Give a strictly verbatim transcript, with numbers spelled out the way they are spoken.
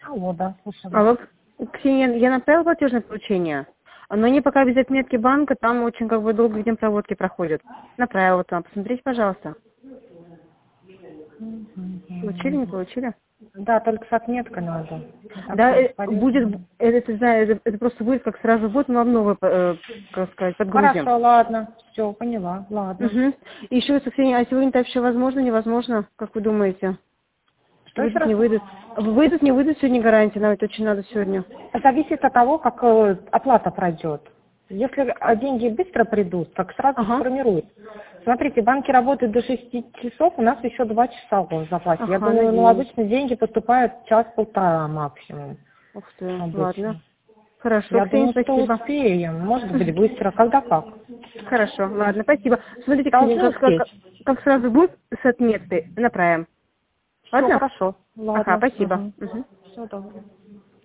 Алло, да, слушаю. Алло, Ксения, я направила платежное поручение, но они пока без отметки банка, там очень как бы долго день проводки проходят. Направила там, посмотрите, пожалуйста. Получили, не получили? Да, только с отметкой надо. Так Да, что э, бесполезно. будет, это, знаю, это, это просто будет, как сразу будет, мы вам новое, э, как сказать, подгрузим. Хорошо, ладно, все, поняла, ладно. Угу. И еще, Ксения, а сегодня-то вообще возможно, невозможно, как вы думаете? Что еще Выйдут, раз? не выйдут? Выйдут, не выйдут сегодня гарантии, нам это очень надо сегодня. Зависит от того, как э, оплата пройдет. Если э, деньги быстро придут, так сразу Ага. сформируют. Смотрите, банки работают до шести часов, у нас еще два часа в запасе. Я Ага, думаю, ну, надеюсь. обычно деньги поступают час-полтора максимум. Ух ты, ладно. Обычно. Хорошо, Я Ксения, думаю, что спасибо. успеем. Может быть, быстро, когда как. Хорошо, ладно, спасибо. Смотрите, Ксения, Должны как, как, успеть. как сразу будет с отметкой, направим. Все Ладно? хорошо. Ага, Ладно. спасибо. Угу. Мгм. Все доброго.